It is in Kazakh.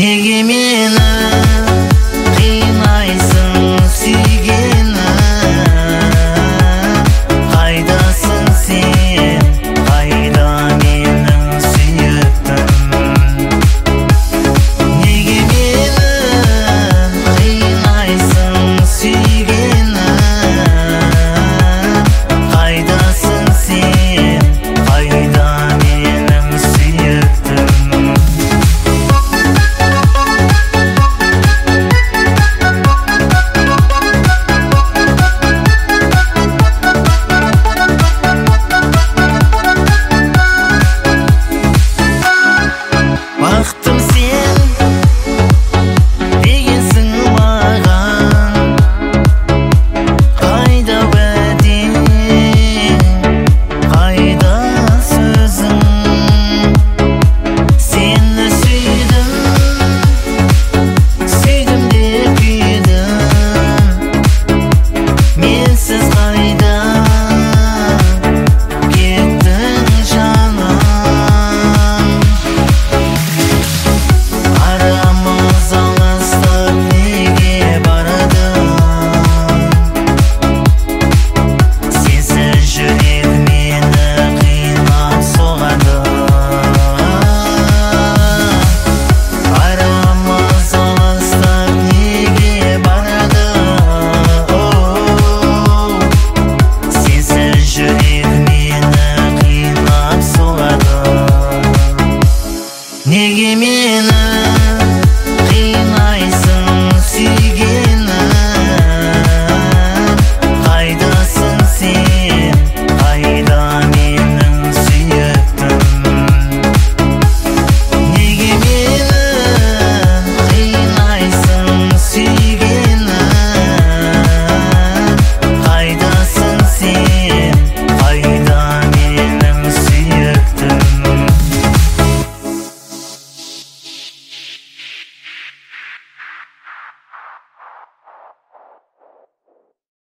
Неге мені қинайсың сүйгенім? Қайдасың сен, қайда менің сүйіктім? Неге мені қинайсың сүйгенім? Қайдасың сен, қайда менің сүйіктім? Бақтым сен дегенсің маған, қайда уәдең, қайда сөзің? Сені сүйдім, сүйдім де күйдім. Менсіз қайда кеттің жаным? Арамыз алыстап неге барды? Сенсіз жүрек мені қинап соғады. Арамыз алыстап неге барды? Сенсіз жүрек мені қинап соғады. Неге мені